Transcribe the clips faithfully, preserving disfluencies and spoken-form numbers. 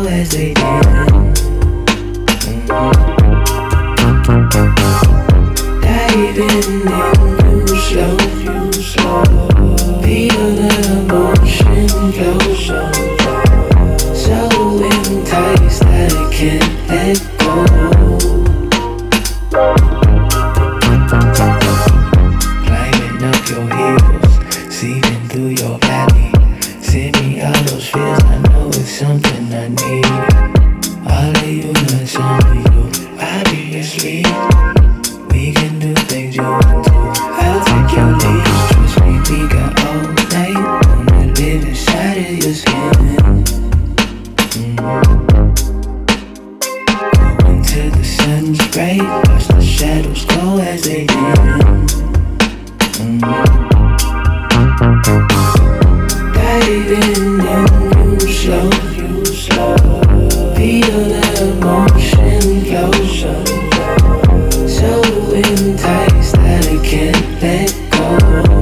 as they did. Diving in, you slow, you slow. Feel the emotion flow so, so enticed that I can't let go. Climbing up your heels, seeping through your body. Send me all those feels, I know it's something I need. All of you, not some of you, obviously. We can do things you want to. I'll take your lead. Trust me, we got all night. Wanna live inside of your skin. Mm-hmm. Go into the sun's bright. Watch the shadows go as they dim. Mm-hmm. Diving in, you slow, you slow. Feel the emotion flow so, so enticed that I can't let go.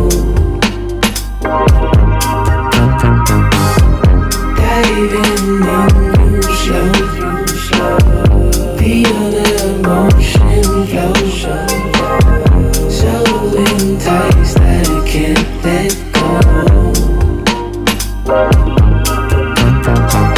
Diving in, you slow, you slow. Feel the emotion flow so, so enticed that I can't let go.